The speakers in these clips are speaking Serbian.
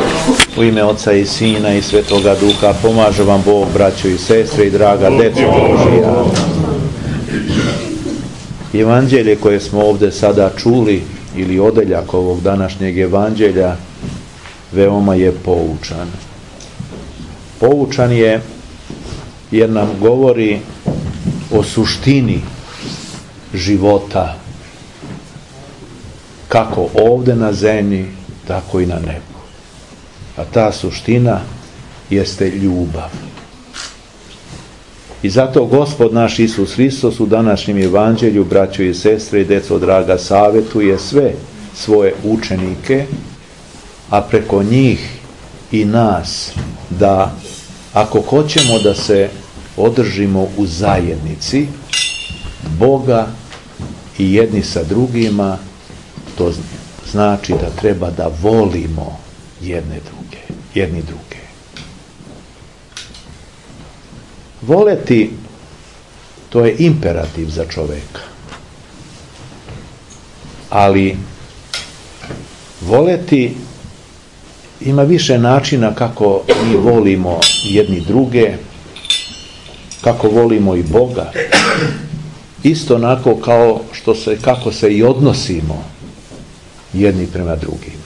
U ime Oca i Sina i Svetoga Duha, pomaže vam Bog, braćo i sestre i draga deco Božija. Evanđelje koje smo ovdje sada čuli, ili odeljak ovog današnjeg evanđelja, veoma je poučan. Poučan je jer nam govori o suštini života, kako ovdje na zemlji, tako i na nebu. A ta suština jeste ljubav. I zato Gospod naš Isus Hristos u današnjem evanđelju, braćo i sestre i deco draga, savjetuje sve svoje učenike, a preko njih i nas, da ako hoćemo da se održimo u zajednici Boga i jedni sa drugima, to znači da treba da volimo jedni druge. Voleti, to je imperativ za čoveka. Ali voleti ima više načina kako mi volimo jedni druge, kako volimo i Boga. Isto onako kao kako se i odnosimo jedni prema drugima.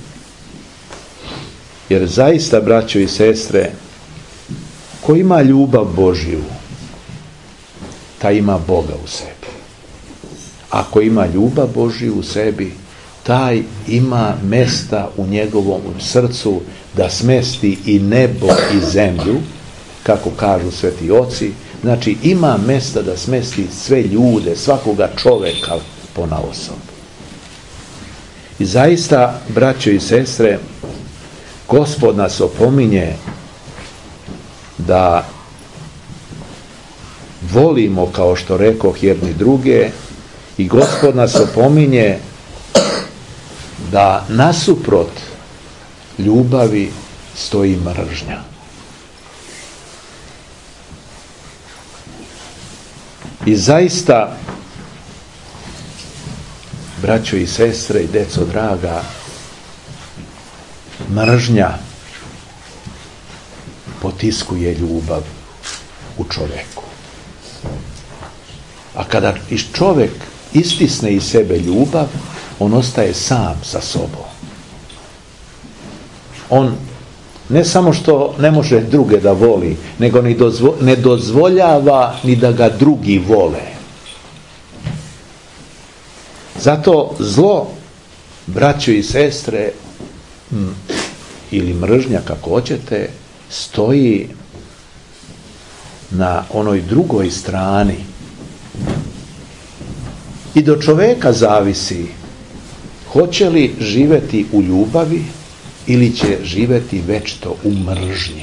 Jer zaista, braćo i sestre, ko ima ljubav Božju, taj ima Boga u sebi. Ako ima ljubav Božju u sebi, taj ima mesta u njegovom srcu da smesti i nebo i zemlju, kako kažu sveti oci. Znači, ima mesta da smesti sve ljude, svakoga čoveka ponaosob. I zaista, braćo i sestre, Gospod nas opominje da volimo, kao što rekoh, jedni druge, i Gospod nas opominje da nasuprot ljubavi stoji mržnja. I zaista, braćo i sestre i deco draga, mržnja potiskuje ljubav u čoveku. A kada čovek istisne iz sebe ljubav, on ostaje sam sa sobom. On ne samo što ne može druge da voli, nego ne dozvoljava ni da ga drugi vole. Zato zlo, braćo i sestre, ili mržnja, kako hoćete, stoji na onoj drugoj strani. I do čoveka zavisi hoće li živeti u ljubavi ili će živeti večito u mržnji.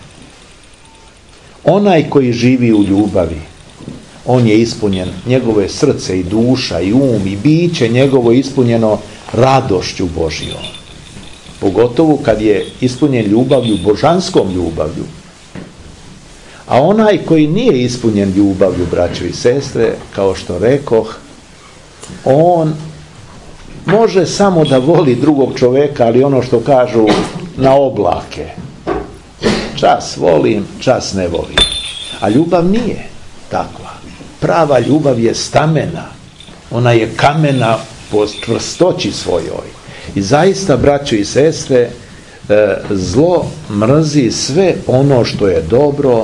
Onaj koji živi u ljubavi, on je ispunjen, njegove srce i duša i um i biće njegovo ispunjeno radošću Božjom. Pogotovo kad je ispunjen ljubavlju, božanskom ljubavlju. A onaj koji nije ispunjen ljubavlju, braćo i sestre, kao što rekoh, on može samo da voli drugog čoveka, ali ono što kažu, na oblake. Čas volim, čas ne volim. A ljubav nije takva. Prava ljubav je stamena. Ona je kamena po čvrstoći svojoj. I zaista, braćo i sestre, zlo mrzi sve ono što je dobro,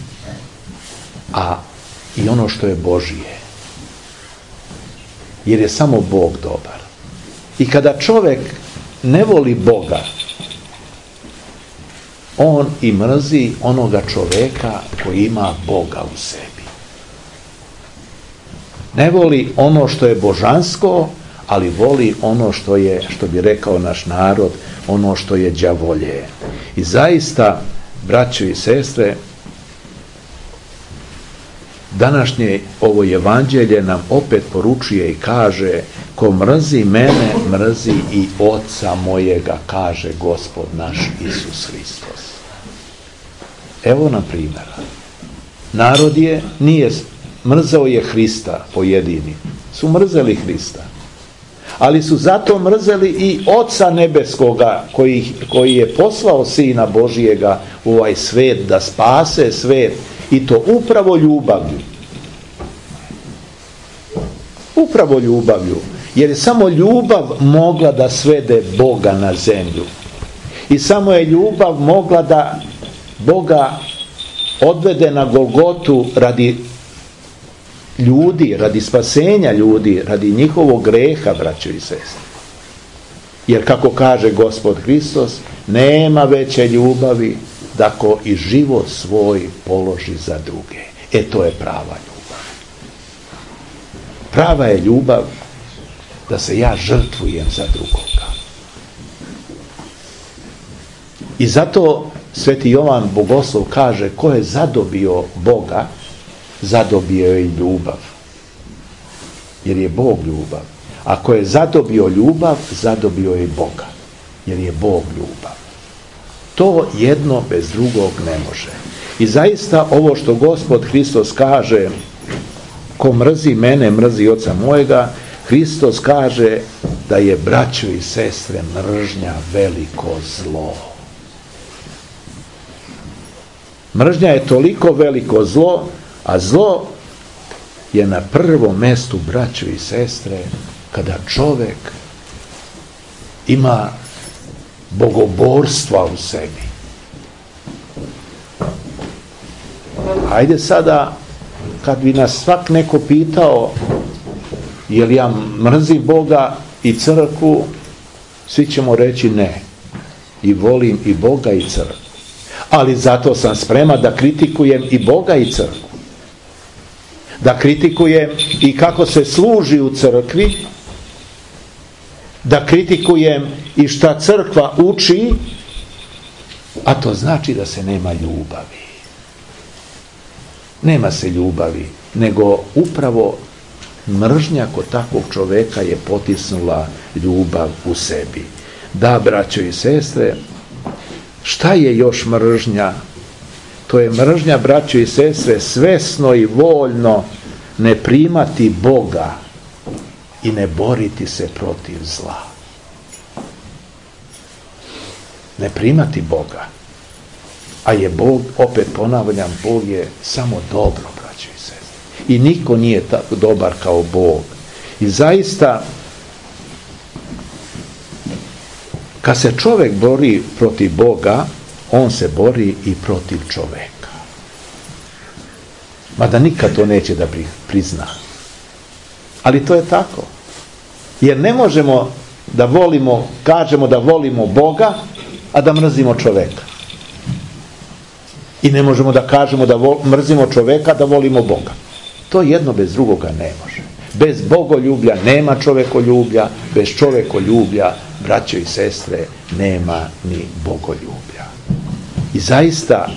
a i ono što je Božije. Jer je samo Bog dobar. I kada čovjek ne voli Boga, on i mrzi onoga čovjeka koji ima Boga u sebi. Ne voli ono što je božansko, ali voli ono što je, što bi rekao naš narod, ono što je đavolje. I zaista, braćo i sestre, današnje ovo evanđelje nam opet poručuje i kaže: ko mrzi mene, mrzi i Oca mojega, kaže Gospod naš Isus Hristos. Evo na primjera. Narod mrzeo je Hrista pojedini. Su mrzeli Hrista. Ali su zato mrzeli i Oca Nebeskoga koji je poslao Sina Božijega u ovaj svet da spase svet, i to upravo ljubavlju. Upravo ljubavlju. Jer je samo ljubav mogla da svede Boga na zemlju. I samo je ljubav mogla da Boga odvede na Golgotu radi ljudi, radi spasenja ljudi, radi njihovog greha, braćo i sestre. Jer kako kaže Gospod Hristos, nema veće ljubavi da ko i život svoj položi za druge. To je prava ljubav. Prava je ljubav da se ja žrtvujem za drugoga. I zato Sveti Jovan Bogoslov kaže, ko je zadobio Boga, zadobio je i ljubav. Jer je Bog ljubav. Ako je zadobio ljubav, zadobio je i Boga. Jer je Bog ljubav. To jedno bez drugog ne može. I zaista ovo što Gospod Hristos kaže, ko mrzi mene, mrzi Oca mojega, Hristos kaže da je, braćo i sestre, mržnja veliko zlo. Mržnja je toliko veliko zlo, a zlo je na prvom mestu, braćo i sestre, kada čovjek ima bogoborstva u sebi. Hajde sada, kad bi nas svak neko pitao jel ja mrzim Boga i crkvu, svi ćemo reći ne. I volim i Boga i crkvu. Ali zato sam spreman da kritikujem i Boga i crkvu. Da kritikujem i kako se služi u crkvi, da kritikujem i šta crkva uči, a to znači da se nema ljubavi. Nema se ljubavi, nego upravo mržnja kod takvog čoveka je potisnula ljubav u sebi. Da, braćo i sestre, šta je još mržnja? To je mržnja, braćo i sestre, svesno i voljno ne primati Boga i ne boriti se protiv zla. Ne primati Boga. A je Bog, opet ponavljam, Bog je samo dobro, braćo i sestre. I niko nije tako dobar kao Bog. I zaista, kad se čovjek bori protiv Boga, on se bori i protiv čovjeka. Mada nikad to neće da prizna. Ali to je tako. Jer ne možemo da volimo, kažemo da volimo Boga, a da mrzimo čovjeka. I ne možemo da kažemo da mrzimo čovjeka, da volimo Boga. To jedno bez drugoga ne može. Bez bogoljublja nema čovekoljublja, bez čovekoljublja, braćo i sestre, nema ni bogoljublja. I zaista,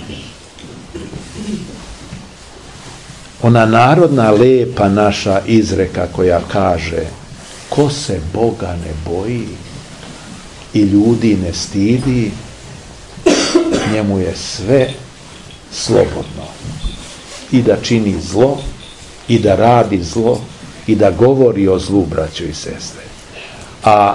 ona narodna lepa naša izreka koja kaže, ko se Boga ne boji i ljudi ne stidi, njemu je sve slobodno. I da čini zlo, i da radi zlo, i da govori o zlu, braćo i sestre. A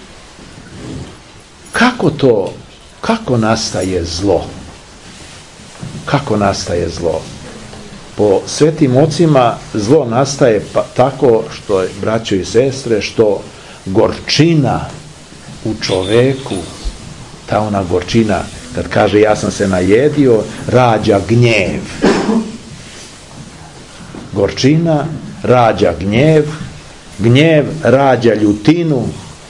kako to, kako nastaje zlo? Kako nastaje zlo? Po svetim ocima zlo nastaje tako što je, braćo i sestre, što gorčina u čoveku, ta ona gorčina, kad kaže ja sam se najedio, rađa gnjev. Gorčina rađa gnjev, gnjev rađa ljutinu,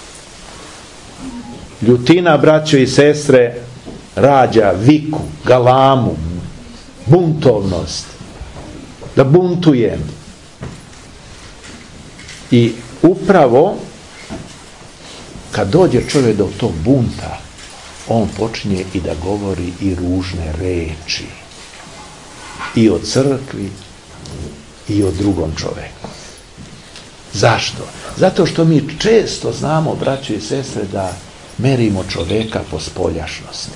ljutina, braćo i sestre, rađa viku, galamu, buntovnost, da buntujem. I upravo kad dođe čovjek do tog bunta, on počinje i da govori i ružne reči i o crkvi i o drugom čovjeku. Zašto? Zato što mi često znamo, braćo i sestre, da merimo čovjeka po spoljašnosti.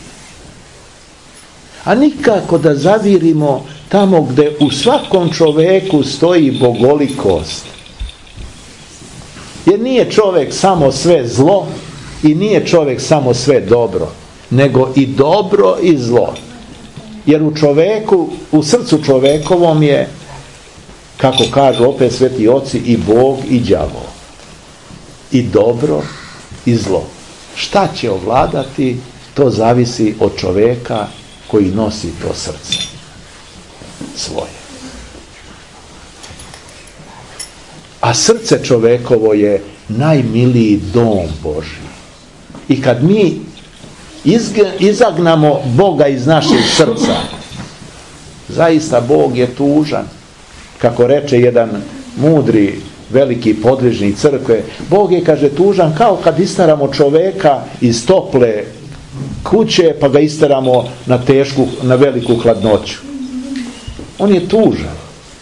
A nikako da zavirimo tamo gdje u svakom čovjeku stoji bogolikost. Jer nije čovjek samo sve zlo i nije čovjek samo sve dobro, nego i dobro i zlo. Jer u čovjeku, u srcu čovjekovom je, kako kažu opet sveti oci, i Bog i đavo. I dobro i zlo. Šta će ovladati, to zavisi od čovjeka koji nosi to srce svoje. A srce čovjekovo je najmiliji dom Božji. I kad mi izagnamo Boga iz našeg srca, zaista Bog je tužan. Kako reče jedan mudri, veliki podvižnik crkve, Bog je, kaže, tužan kao kad istaramo čovjeka iz tople kuće pa ga istaramo na veliku hladnoću. On je tužan.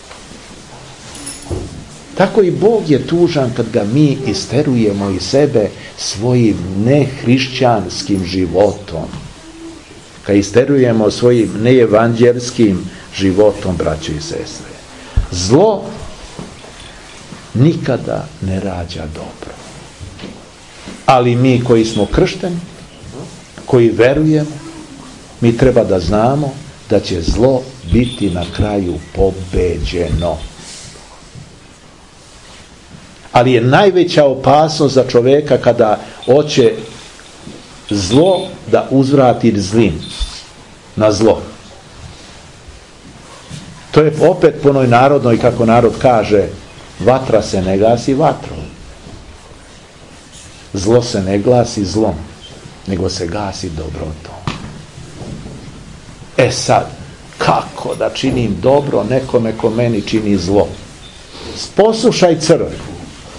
Tako i Bog je tužan kad ga mi isterujemo iz sebe svojim nehrišćanskim životom. Kad isterujemo svojim neevanđelskim životom, braćo i sestre. Zlo nikada ne rađa dobro. Ali mi koji smo kršteni, koji verujemo, mi treba da znamo da će zlo biti na kraju pobeđeno. Ali je najveća opasnost za čovjeka kada hoće zlo da uzvrati zlim na zlo. To je opet po onoj narodnoj, kako narod kaže, vatra se ne gasi vatrom. Zlo se ne glasi zlom, nego se gasi dobrotom. E sad, kako da činim dobro nekome ko meni čini zlo? Poslušaj crkvu,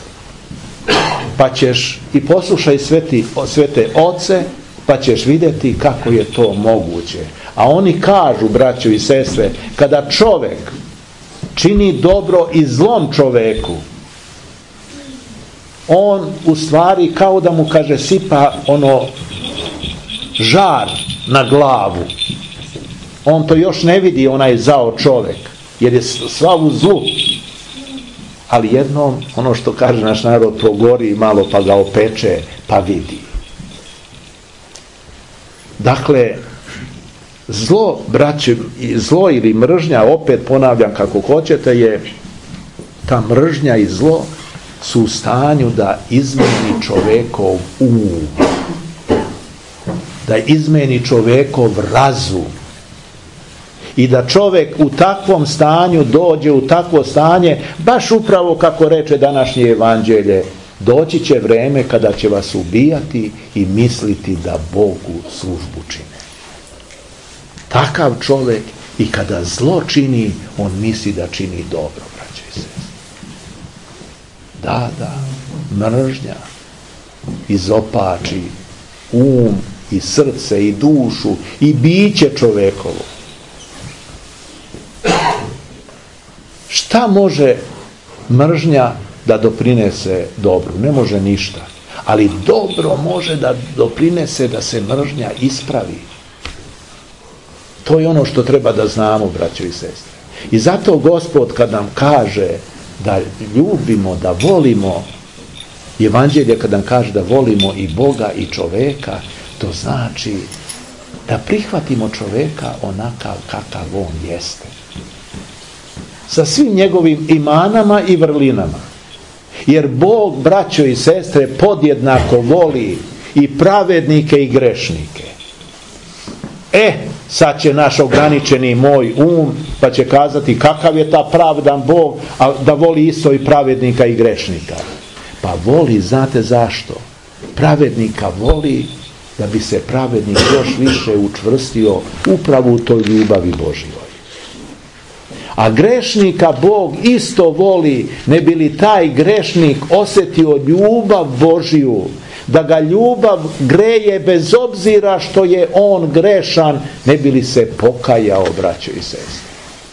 pa ćeš, i poslušaj svete oce, pa ćeš vidjeti kako je to moguće. A oni kažu, braćo i sestre, kada čovjek čini dobro i zlom čovjeku, on u stvari kao da mu, kaže, sipa ono žar na glavu. On to još ne vidi, onaj zao čovjek, jer je svav u zlu. Ali jednom, ono što kaže naš narod, progori malo pa ga opeče, pa vidi. Dakle, zlo, braće, zlo ili mržnja, opet ponavljam kako hoćete, je ta mržnja i zlo su u stanju da izmeni čovjekov da izmeni čovjekov razum. I da čovjek u takvom stanju dođe u takvo stanje, baš upravo kako reče današnje evanđelje, doći će vreme kada će vas ubijati i misliti da Bogu službu čine. Takav čovjek i kada zlo čini, on misli da čini dobro, braćo i sestre. Da, mržnja izopači i srce i dušu i biće čovjekovo. Šta može mržnja da doprinese dobru? Ne može ništa. Ali dobro može da doprinese da se mržnja ispravi. To je ono što treba da znamo, braćo i sestre. I zato Gospod kad nam kaže da ljubimo, da volimo, evanđelje kad nam kaže da volimo i Boga i čovjeka, to znači da prihvatimo čovjeka onakav kakav on jeste. Sa svim njegovim imanama i vrlinama. Jer Bog, braćo i sestre, podjednako voli i pravednike i grešnike. Sad će naš ograničeni moj pa će kazati kakav je ta pravdan Bog, a da voli isto i pravednika i grešnika. Pa voli, znate zašto? Pravednika voli da bi se pravednik još više učvrstio upravo u toj ljubavi Božjoj. A grešnika Bog isto voli, ne bi li taj grešnik osjetio ljubav Božju, da ga ljubav greje bez obzira što je on grešan, ne bi li se pokajao, braćo i sestre.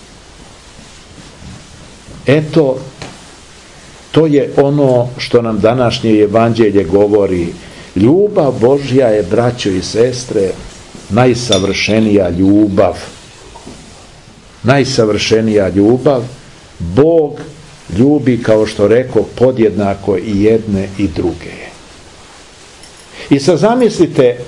Eto, to je ono što nam današnje evanđelje govori. Ljubav Božja je, braćo i sestre, najsavršenija ljubav. Najsavršenija ljubav. Bog ljubi, kao što rekao, podjednako i jedne i druge. I sad zamislite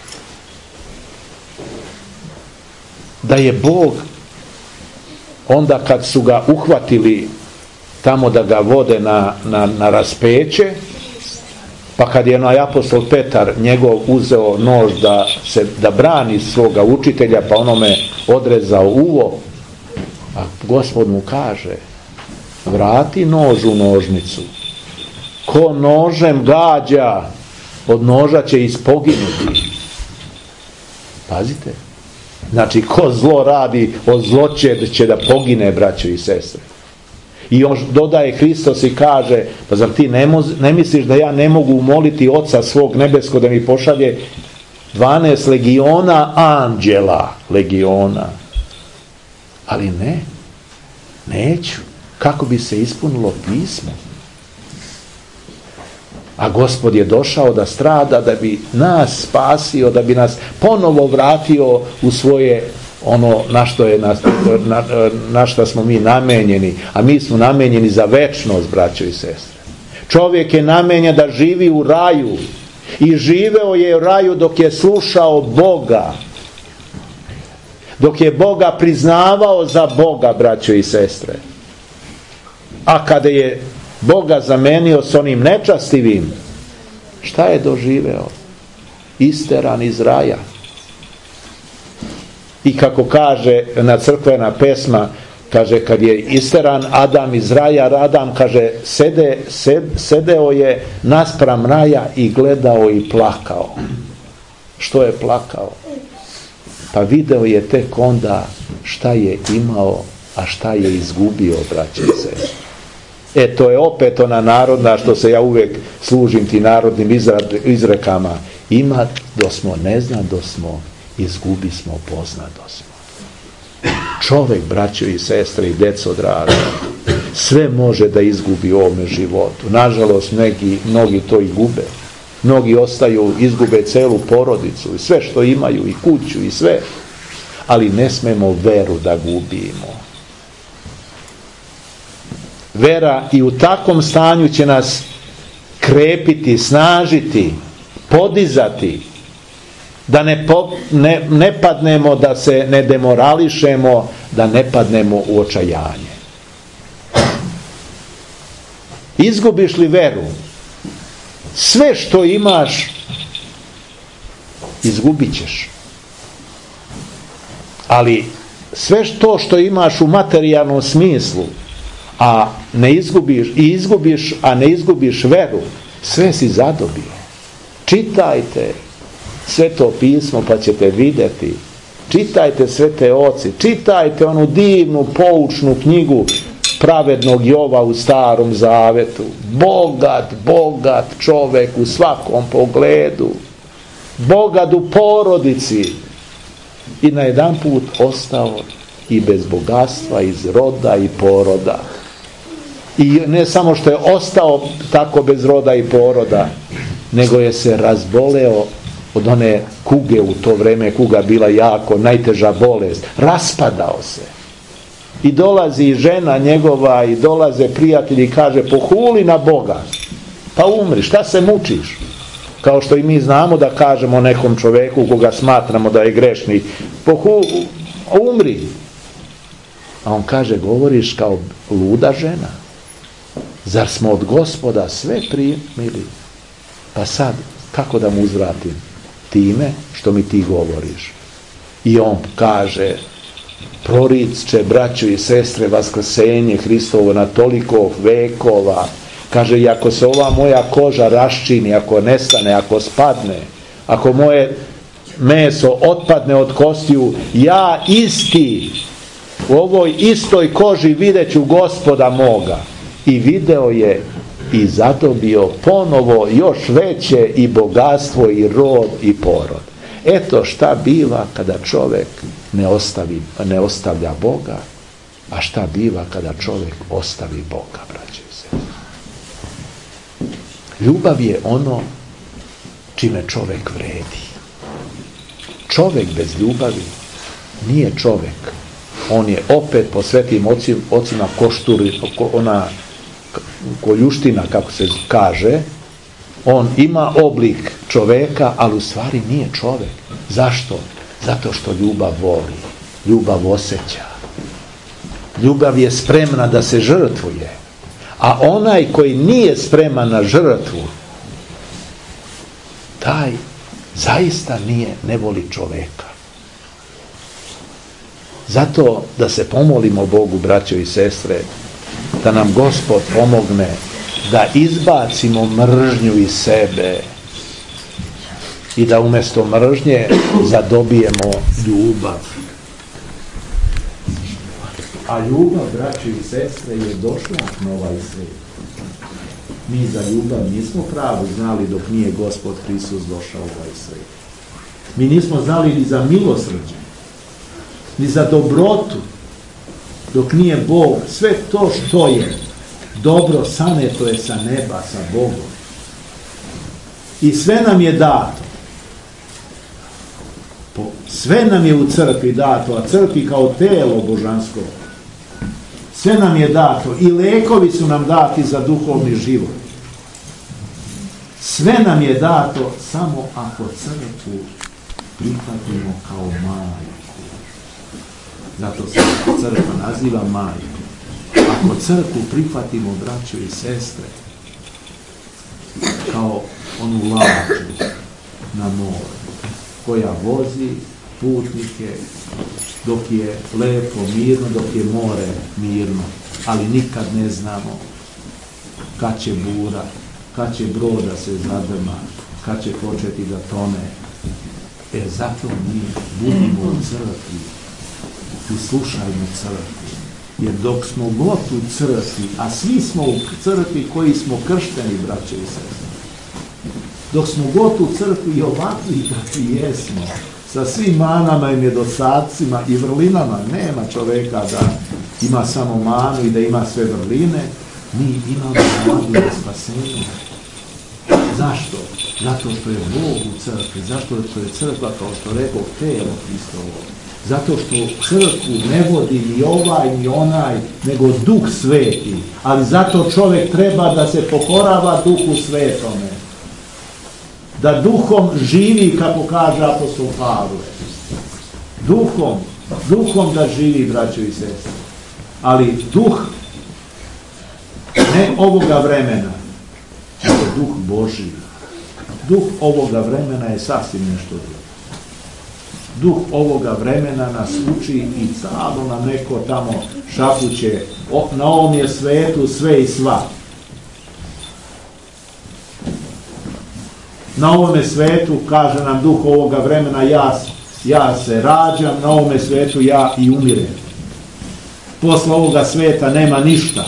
da je Bog onda kad su ga uhvatili tamo da ga vode na raspeće, pa kad je onaj apostol Petar njegov uzeo nož da brani svoga učitelja, pa onome odrezao uvo, a Gospod mu kaže: vrati nož u nožnicu. Ko nožem gađa, od noža će ispoginuti. Pazite. Znači, ko zlo radi, od zlo će da pogine, braćo i sestre. I još dodaje Hristos i kaže: pa zar ti ne misliš da ja ne mogu moliti Oca svog nebesko da mi pošalje 12 legiona anđela, legiona? Ali ne, neću. Kako bi se ispunilo pismo? A Gospod je došao da strada, da bi nas spasio, da bi nas ponovo vratio u svoje ono na što smo mi namenjeni. A mi smo namenjeni za večnost, braćo i sestre. Čovjek je namenjen da živi u raju. I živeo je u raju dok je slušao Boga. Dok je Boga priznavao za Boga, braćo i sestre. A kada je Boga zamenio s onim nečastivim, šta je doživeo? Isteran iz raja. I kako kaže na crkvena pesma, kaže, kad je isteran Adam iz raja, Adam, kaže, sedeo je naspram raja i gledao i plakao. Što je plakao? Pa video je tek onda šta je imao, a šta je izgubio, braće i sestre. To je opet ona narodna, što se ja uvijek služim ti narodnim izrekama: ima dosmo, ne zna dosmo, izgubi smo, pozna dosmo. Čovjek, braćo i sestre i deco draga, sve može da izgubi u ovome životu. Nažalost, mnogi to i gube. Mnogi izgube celu porodicu i sve što imaju, i kuću i sve. Ali ne smemo veru da gubimo. Vera i u takvom stanju će nas krepiti, snažiti, podizati, da ne padnemo, da se ne demorališemo, da ne padnemo u očajanje. Izgubiš li veru, sve što imaš izgubit ćeš. Ali sve to što imaš u materijalnom smislu, a ne izgubiš veru, sve si zadobio. Čitajte Sveto pismo pa ćete vidjeti. Čitajte svete oci, čitajte onu divnu poučnu knjigu pravednog Jova u Starom Zavetu. Bogat čovjek u svakom pogledu, bogat u porodici, i najedanput ostao i bez bogatstva, iz roda i poroda. I ne samo što je ostao tako bez roda i poroda, nego je se razboleo od one kuge. U to vrijeme kuga bila jako najteža bolest. Raspadao se. I dolazi žena njegova i dolaze prijatelji i kaže: pohuli na Boga, pa umri, šta se mučiš? Kao što i mi znamo da kažemo nekom čovjeku koga smatramo da je grešni: umri. A on kaže: govoriš kao luda žena. Zar smo od Gospoda sve primili? Pa sad, kako da mu uzvratim? Time što mi ti govoriš. I on kaže: proriče, braćo i sestre, vaskrsenje Hristovo na toliko vekova. Kaže: i ako se ova moja koža raščini, ako nestane, ako spadne, ako moje meso otpadne od kostiju, ja isti u ovoj istoj koži vidjet ću Gospoda moga. I video je i zadobio ponovo još veće i bogatstvo i rod i porod. Eto šta biva kada čovjek ne ostavlja Boga, a šta biva kada čovjek ostavi Boga, braće i sestre. Ljubav je ono čime čovjek vredi. Čovjek bez ljubavi nije čovjek. On je opet po svetim ocima ona koljuština, kako se kaže, on ima oblik čoveka, ali u stvari nije čovek. Zašto? Zato što ljubav voli, ljubav osjeća. Ljubav je spremna da se žrtvuje. A onaj koji nije spreman na žrtvu, taj zaista ne voli čoveka. Zato da se pomolimo Bogu, braćo i sestre, da nam Gospod pomogne da izbacimo mržnju iz sebe i da umjesto mržnje zadobijemo ljubav. A ljubav, braćo i sestre, je došla na ovaj svijet. Mi za ljubav nismo pravu znali dok nije Gospod Hristos došao u ovaj svijet. Mi nismo znali ni za milosrđe, ni za dobrotu, dok nije Bog sve to što je dobro saneto je sa neba, sa Bogom. I sve nam je dato. Sve nam je u crkvi dato, a crkvi kao telo božansko. Sve nam je dato i lekovi su nam dati za duhovni život. Sve nam je dato samo ako crkvu prihvatimo kao majku. Zato se crkva naziva majkom. Ako crkvu prihvatimo, braćo i sestre, kao onu lađu na moru, koja vozi putnike dok je lepo, mirno, dok je more mirno, ali nikad ne znamo kad će bura, kad će brod da se zadrma, kad će početi da tone. Zato mi budimo u crkvi i slušajmo crkvi. Jer dok smo god u crkvi, a svi smo u crkvi koji smo kršteni, braće i sestre, dok smo god u crkvi i ovakvi kakvi jesmo, sa svim manama i nedostacima i vrlinama, nema čoveka da ima samo manu i da ima sve vrline, mi imamo nadu za spasenje. Zašto? Zato što je Bog u crkvi, zato što je crkva, kao što rekao, telo Hristovo. Zato što crkvu ne vodi ni ovaj ni onaj, nego Duh Sveti. Ali zato čovjek treba da se pokorava Duhu Svetome. Da duhom živi, kako kaže apostol Pavle. Duhom da živi, braćo i sestre. Ali duh ne ovoga vremena, nego duh Božji. Duh ovoga vremena je sasvim nešto drugo. Duh ovoga vremena nas uči i samo nam neko tamo šapuće, na ovom je svetu sve i sva. Na ovome svetu, kaže nam duh ovoga vremena, ja se rađam, na ovome svetu ja i umirem. Posle ovoga sveta nema ništa.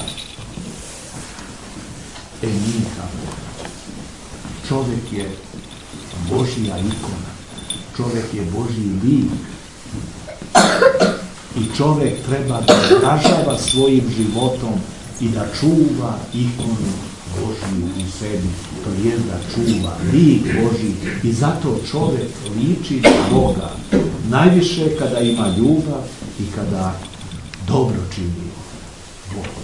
Nije tako. Čovjek je Božja ikona. Čovjek je Božji lik. I čovjek treba da izražava svojim životom i da čuva ikonu Božju u sebi. To je da čuva lik Božji. I zato čovjek liči na Boga. Najviše kada ima ljubav i kada dobro čini Bogu.